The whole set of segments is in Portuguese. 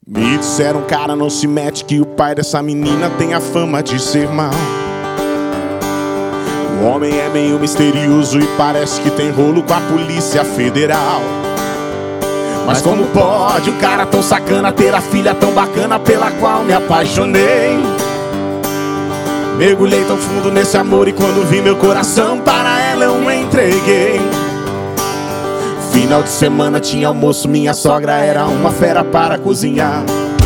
Me disseram, cara, não se mete, que o pai dessa menina tem a fama de ser mau. O homem é meio misterioso e parece que tem rolo com a Polícia Federal. Mas como pode um cara tão sacana ter a filha tão bacana pela qual me apaixonei? Mergulhei tão fundo nesse amor e quando vi meu coração para ela eu me entreguei. Final de semana tinha almoço, minha sogra era uma fera para cozinhar.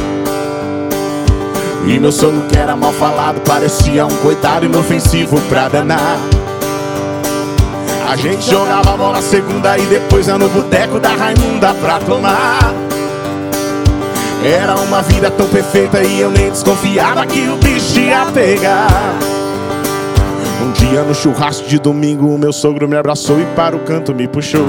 E meu sogro, que era mal falado, parecia um coitado inofensivo pra danar. A gente jogava bola segunda e depois ia no boteco da Raimunda pra tomar. Era uma vida tão perfeita e eu nem desconfiava que o bicho ia pegar. Um dia no churrasco de domingo o meu sogro me abraçou e para o canto me puxou.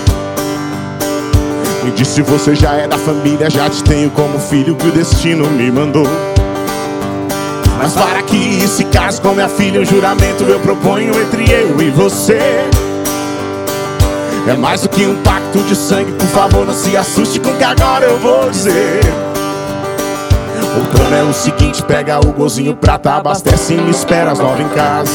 Me disse, você já é da família, já te tenho como filho que o destino me mandou. Mas para que se case com minha filha, um juramento eu proponho entre eu e você. É mais do que um pacto de sangue, por favor não se assuste com o que agora eu vou dizer. O plano é o seguinte, pega o golzinho prata, abastece e me espera às 9 em casa.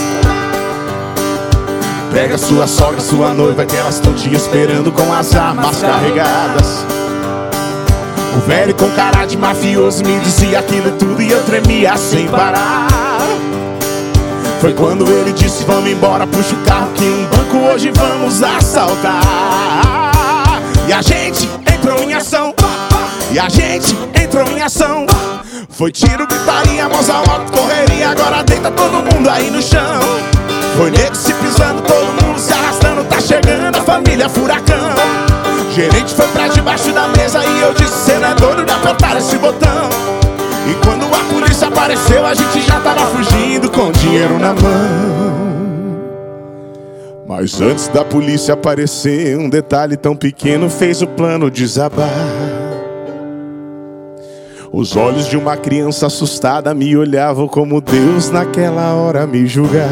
Pega sua sogra, sua noiva, que elas estão te esperando com as armas carregadas. O velho com cara de mafioso me dizia aquilo tudo e eu tremia sem parar. Foi quando ele disse, vamos embora, puxa o carro que um banco hoje vamos assaltar. E a gente entrou em ação, e a gente entrou em ação. Foi tiro, gritaria, mãos ao alto, correria, agora deita todo mundo aí no chão. Foi nego se pisando, todo mundo se arrastando, tá chegando a família furacão. Gerente foi pra debaixo da mesa e eu disse, cê não é doido de apertar esse botão. E quando a polícia apareceu, a gente já tava fugindo com dinheiro na mão. Mas antes da polícia aparecer, um detalhe tão pequeno fez o plano desabar. Os olhos de uma criança assustada me olhavam como Deus naquela hora me julgar.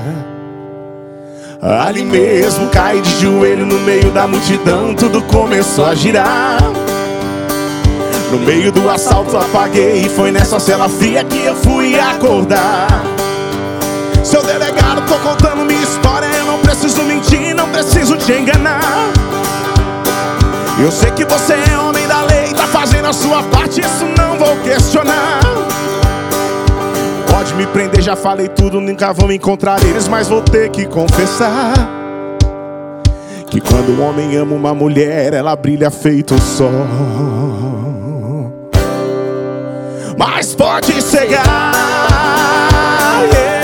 Ali mesmo caí de joelho no meio da multidão, tudo começou a girar. No meio do assalto apaguei e foi nessa cela fria que eu fui acordar. Seu delegado, tô contando minha história, eu não preciso mentir, não preciso te enganar. Eu sei que você é homem da lei, tá fazendo a sua parte, isso não vou questionar. Pode me prender, já falei tudo, nunca vão encontrar eles, mas vou ter que confessar que quando um homem ama uma mulher, ela brilha feito o sol. Mas pode cegar, yeah.